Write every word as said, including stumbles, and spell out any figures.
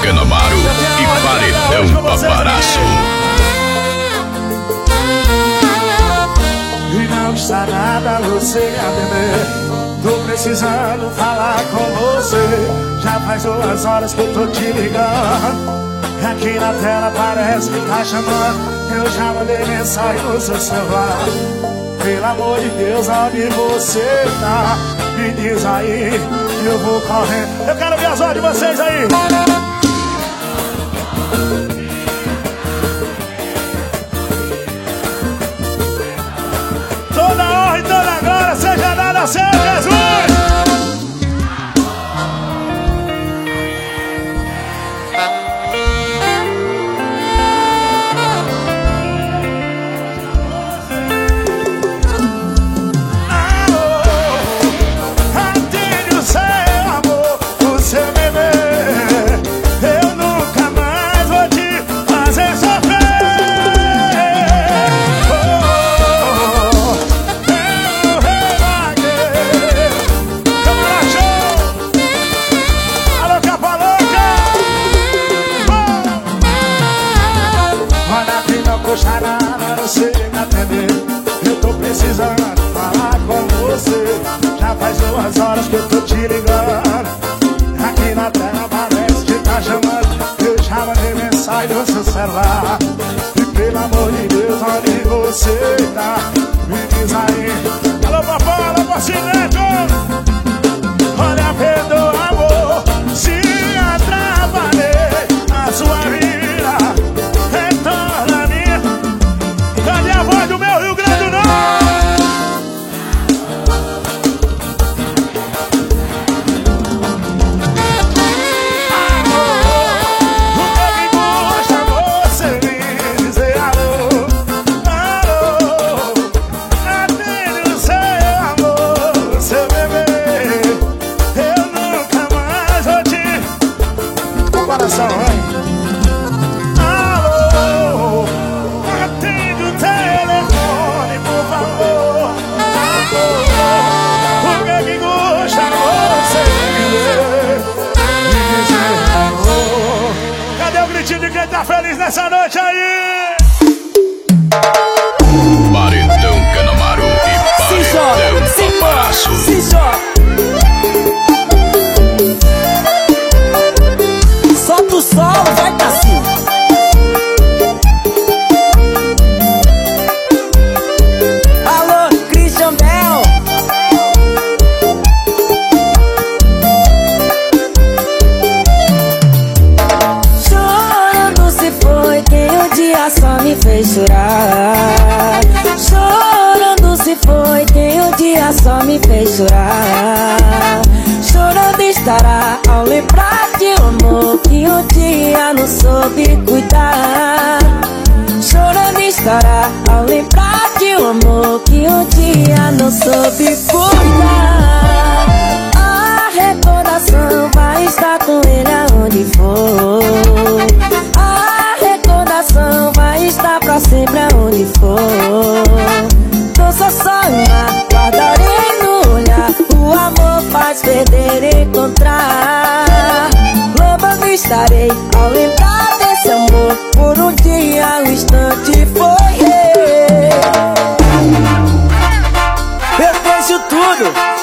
Canamaro e Paredão Paparazzo. E não está nada você a beber. Tô precisando falar com você. Já faz duas horas que eu tô te ligando. Aqui na tela parece que tá chamando. Eu já mandei mensagem no seu celular. Pelo amor de Deus, onde você tá? Me diz aí, eu vou correndo. Eu quero ver as vozes de vocês aí. Toda honra e toda glória seja dada a Senhor Jesus. Você me atender, eu tô precisando falar com você. Já faz duas horas que eu tô te ligando. Aqui na tela parece que tá chamando. Eu já mandei mensagem no seu celular. E pelo amor de Deus, onde você tá? Me diz aí. Alô papai, alô Pacineto. Olha, perdoa amor se atrapalhei a sua vida. Cadê a voz do meu Rio Grande do Norte? O que me custa você me dizer alô? Alô, atende o seu amor, seu bebê. Eu nunca mais vou te... Comparação, hein? De quem tá feliz nessa noite aí. Paredão Canamaro e Paredão Paparazzo. Solta o solo, vai tá assim. Alô, Christian Bell. Só me fez chorar. Chorando se foi quem um dia só me fez chorar. Chorando estará ao lembrar de um amor que um dia não soube cuidar. Chorando estará ao lembrar de um amor que um dia não soube cuidar. A recordação vai estar com ele aonde for. Vai estar pra sempre aonde for. Tô só só uma, guardarei no olhar. O amor faz perder e encontrar. Louvando estarei ao lembrar desse amor. Por um dia, um instante foi. Eu deixo tudo